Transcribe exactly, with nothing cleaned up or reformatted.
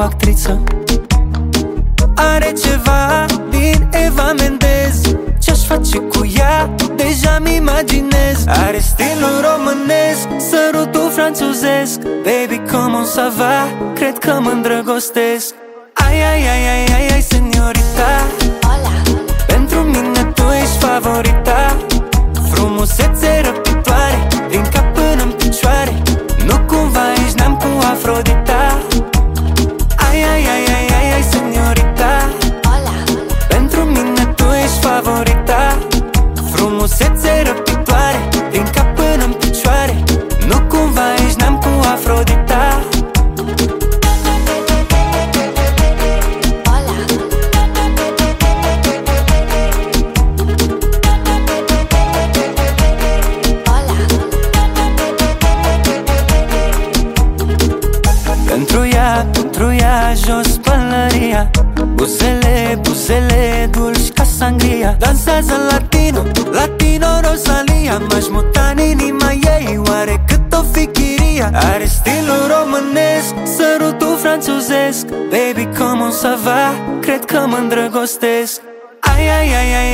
actriță. Are ceva din Eva Mendez. Ce-aș face cu ea, deja-mi imaginez. Are stilul românesc, sărutul franțuzesc. Baby, come on, ça va, cred că mă îndrăgostesc. Ai, ai, ai, ai, ai, ai, seniorita. Pentru mine tu ești favorita. Frumusețe răpitoare, din cap până-n picioare. Nu cumva ești neam cu Afrodita. Ai, ai, ai, ai, ai, ai, seniorita. Pentru mine tu ești favorita. Frumusețe răpitoare, din cap până-n picioare. Nu cumva ești neam cu Afrodita. Pentru ea, pentru ea, jos pălăria. Buzele, buzele, dulci ca sangria. Dansează latino, latino Rosalia. M-aș muta în inima ei, oare cât o fi chiria. Are stilul românesc, sărutul franțuzesc. Baby, come on, ça va, cred că mă îndrăgostesc. Ai, ai, ai, ai,